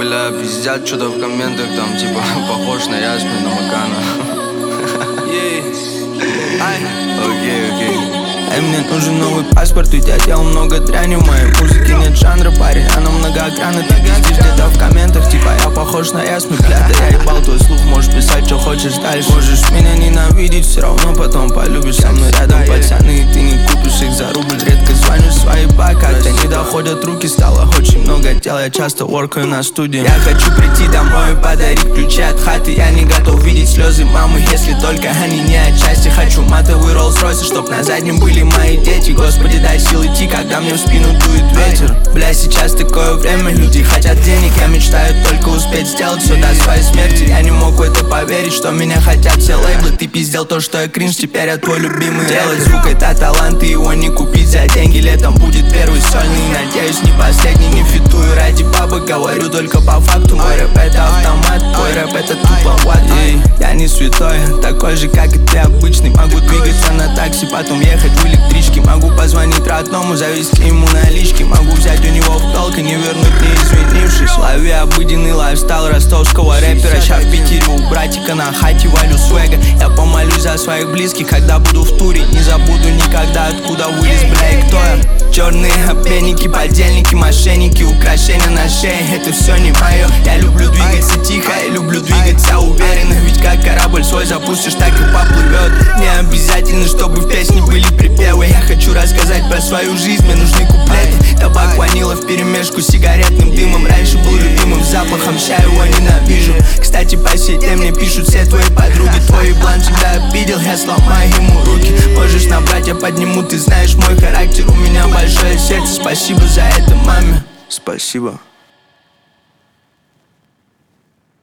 Бля, пиздят что-то в комментах, там типа похож на Ясмина Макана. Окей. Эй, мне нужен новый паспорт, ведь я делал много дряни. В моей музыке нет жанра, парень, она многогранна. Ты пиздишь где-то в комментах, типа я похож на Ясмин. Бля, да я ебал твой слух, можешь писать, что хочешь дальше. Можешь меня ненавидеть, все равно потом полюбишь. Со мной рядом пацаны, и ты не купишь их за рубль. Редко звоню свои как-то не доходят руки. Стало очень много дел, я часто воркаю на студии. Я хочу прийти домой и подарить ключи от хаты. Я не готов видеть слезы мамы, если только они не отчасти. Хочу матовый Роллс-Ройс, чтоб на заднем были мои дети. Господи, дай сил идти, когда мне в спину дует ветер. Бля, сейчас такое время, люди хотят денег. Я мечтаю только успеть сделать все до своей смерти. Я не мог в это поверить, что меня хотят все лейблы. Ты пиздел то, что я кринж, теперь я твой любимый. Делать звук это талант, и его не купить за деньги. Летом будет первый сольный, надеюсь, не последний. Не фитую ради бабок, говорю только по факту. Мой рэп это автомат, твой рэп это туповат. Я не святой, такой же, как и ты обычный. Могу двигаться на такси, потом ехать в электричке. Могу позвонить родному, завести ему налички. Могу взять у него в долг и не вернуть, не извинившись. Лови обыденный лайфстайл ростовского рэпера. Ща в Питере у братика на хате валю свега. Я помолюсь за своих близких, когда буду в туре. Не забуду никогда, откуда вылез, бля, и кто я. Черные обменники, подельники, мошенники, украшения на шее, это все не мое. Я люблю двигаться тихо, я люблю двигаться уверенно. Ведь как корабль свой запустишь, так и поплывет. Не обязательно, чтобы в песне были припевы. Я хочу рассказать про свою жизнь, мне нужны куплеты. Табак ванила вперемешку с сигаретным дымом. Раньше был любимым запахом, ща его ненавижу. Кстати, по сей день мне пишут все твои подруги. Твой еблан тебя обидел, я сломаю ему руки. Можешь набрать, я подниму, ты знаешь мой характер. У меня большое сердце, спасибо за это, маме. Спасибо.